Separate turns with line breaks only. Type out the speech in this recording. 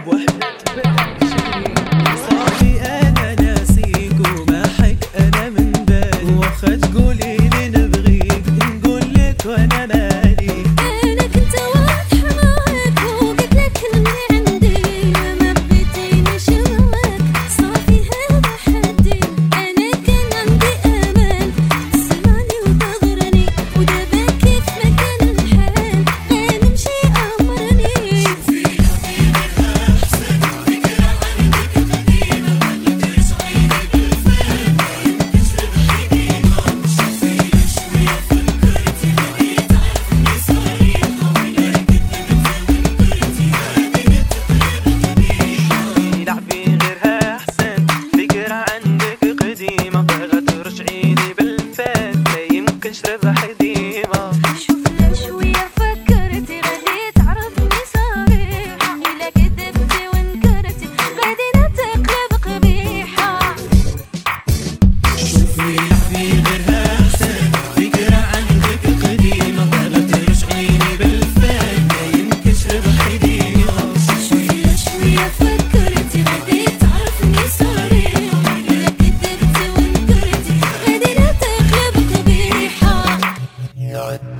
صافي انا ناسيك وماحك انا من بالي، واخا تقولي لي نبغيك نقول لك وانا مالي.
انا كنت واضحه معاك وقلت لك اللي عندي، ما بغيتينيش معاك صافي هذا حدي. انا كان عندي امل تسمعني وتغرني، ودابا كيف ما كان الحال غنمشي امرني.
ربح ديما
شوف شوية فكرتي غادي تعرفني صريحة، إلا كذبتي وانكرتي غادي نتقلب قبيحة.
شوفي لعبي غيرها أحسن، فكرة عندك قديمة باغا ترجعيني بالفات ما يمكنش ربح ديما.
شوية شوية فكرتي غادي تعرفني صريحة، إلا كذبتي وانكرتي غادي نتقلب قبيحة.